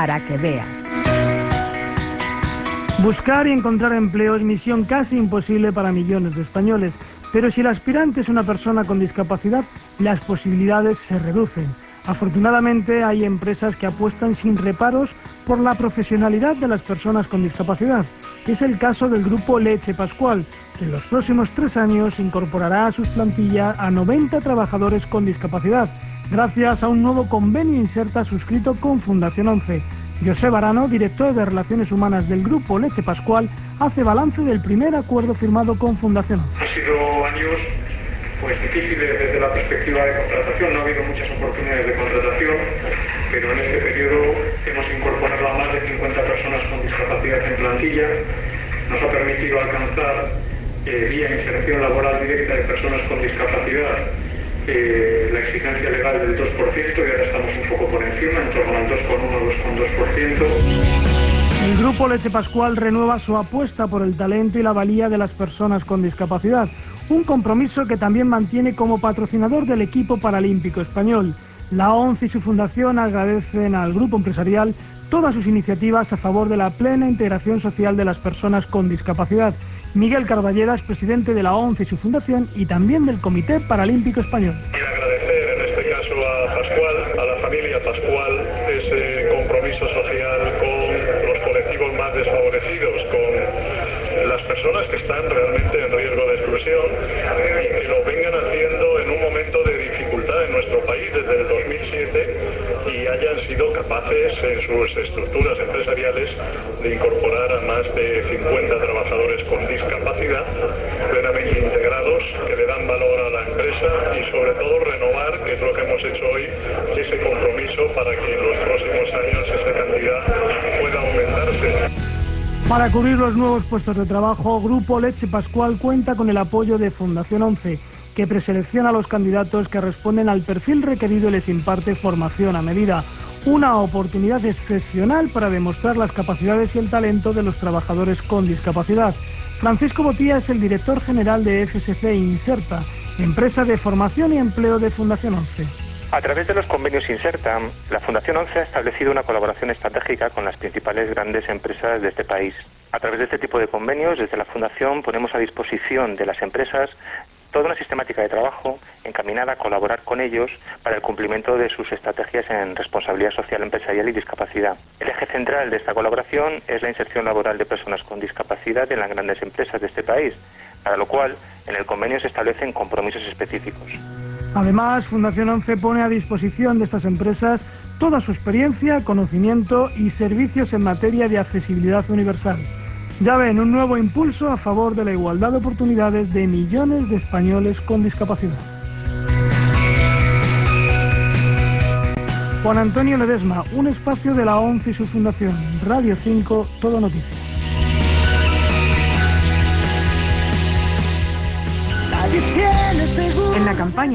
para que veas. Buscar y encontrar empleo es misión casi imposible para millones de españoles, pero si el aspirante es una persona con discapacidad, las posibilidades se reducen. Afortunadamente hay empresas que apuestan sin reparos por la profesionalidad de las personas con discapacidad. Es el caso del grupo Leche Pascual, que en los próximos 3 años incorporará a sus plantillas a 90 trabajadores con discapacidad, gracias a un nuevo convenio Inserta suscrito con Fundación 11. José Varano, director de Relaciones Humanas del Grupo Leche Pascual, hace balance del primer acuerdo firmado con Fundación 11. Han sido años difíciles desde la perspectiva de contratación, no ha habido muchas oportunidades de contratación, pero en este periodo hemos incorporado a más de 50 personas con discapacidad en plantilla, nos ha permitido alcanzar vía inserción laboral directa de personas con discapacidad la exigencia legal del 2% y ahora estamos un poco por encima, en torno al 2,1-2,2%. El Grupo Leche Pascual renueva su apuesta por el talento y la valía de las personas con discapacidad, un compromiso que también mantiene como patrocinador del equipo paralímpico español. La ONCE y su fundación agradecen al grupo empresarial todas sus iniciativas a favor de la plena integración social de las personas con discapacidad. Miguel Carballeras, presidente de la ONCE y su fundación y también del Comité Paralímpico Español. Quiero agradecer en este caso a Pascual, a la familia Pascual, ese compromiso social con los colectivos más desfavorecidos, con las personas que están realmente en riesgo de exclusión y que lo vengan haciendo en un momento de dificultad en nuestro país desde el 2007 y hayan sido capaces en sus estructuras empresariales de incorporar a más de 50 trabajadores con discapacidad plenamente integrados que le dan valor a la empresa y sobre todo renovar, que es lo que hemos hecho hoy, ese compromiso para que en los próximos años esa cantidad pueda aumentarse. Para cubrir los nuevos puestos de trabajo, Grupo Leche Pascual cuenta con el apoyo de Fundación 11, que preselecciona a los candidatos que responden al perfil requerido y les imparte formación a medida. Una oportunidad excepcional para demostrar las capacidades y el talento de los trabajadores con discapacidad. Francisco Botía es el director general de FSC Inserta, empresa de formación y empleo de Fundación 11. A través de los convenios Inserta, la Fundación 11 ha establecido una colaboración estratégica con las principales grandes empresas de este país. A través de este tipo de convenios, desde la Fundación ponemos a disposición de las empresas toda una sistemática de trabajo encaminada a colaborar con ellos para el cumplimiento de sus estrategias en responsabilidad social empresarial y discapacidad. El eje central de esta colaboración es la inserción laboral de personas con discapacidad en las grandes empresas de este país, para lo cual en el convenio se establecen compromisos específicos. Además, Fundación 11 pone a disposición de estas empresas toda su experiencia, conocimiento y servicios en materia de accesibilidad universal. Ya ven, un nuevo impulso a favor de la igualdad de oportunidades de millones de españoles con discapacidad. Juan Antonio Ledesma, un espacio de la ONCE y su fundación. Radio 5, Todo Noticias. En la campaña